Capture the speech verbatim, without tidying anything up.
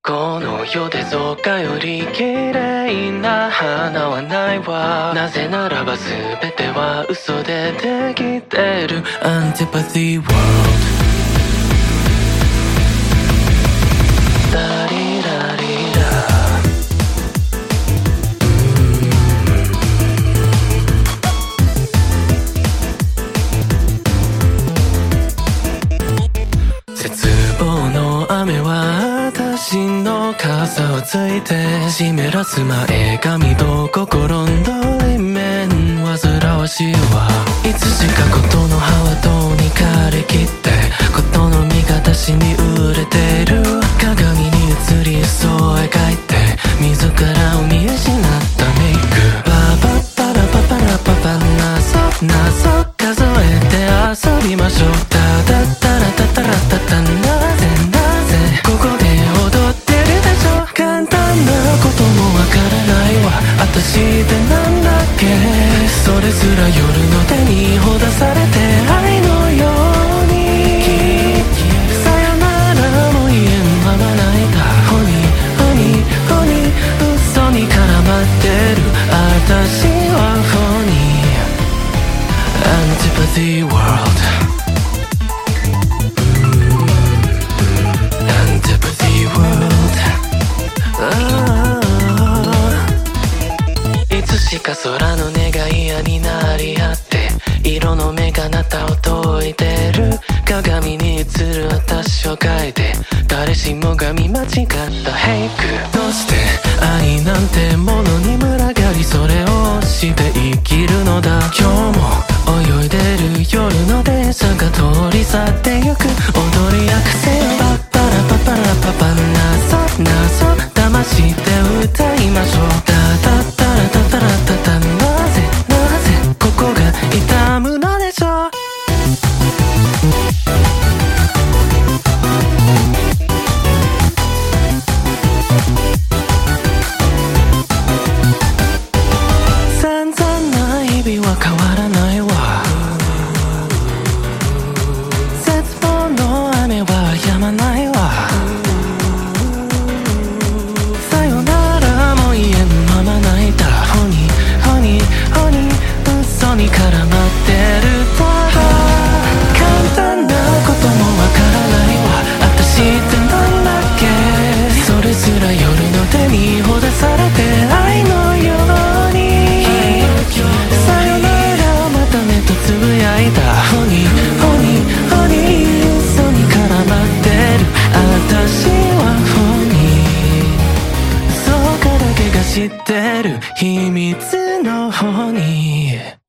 この世で造花より綺麗な花はないわ。なぜならば全ては嘘でできてる。アンティパティワールドラリラリラ絶望の雨は私の傘をついて湿らす前髪と心の裏面煩わしいわ。いつしか事の葉はとに枯れきって事の実が私に売れてる。鏡に映りそう描いて自らを見失ったメイク。パパパラパパラパパ謎謎数えて遊びましょう。タタタラタタラタタなぜなぜここで踊ってるでしょ。簡単なこともわからないわ。私ってなんだっけ。それすら夜の手にほだされて愛のようにさよならも言えんまま泣いた。ホニーホニーホニー嘘に絡まってる私はホニー。Antipathy world Antipathy world いつしか空の願い矢になり合って色の目があなたを解いてる。鏡に映る私を描いて誰しもが見間違ったヘイク。どうして愛なんてものに群がりそれをして生きるのだ。今日も泳いでる夜の電車が通り去ってゆく。踊り明かせよパッパラパパラパパ謎謎騙して歌いましょう。タタタラタタラタタなぜなぜここが痛むのでしょう。散々な日々は変わらないわ。絶望の雨は止まないわ。さよならも言えんまま泣いた。ホニーホニーホニー嘘に絡まってるわ。簡単なこともわからないわ。私ってなんだっけ。それすら夜の手にほだされて愛のようにさよならまたねとつぶやいた。ホニーホニーホニー嘘に絡まってる私はホニーそうかだけが知ってる秘密のホニー。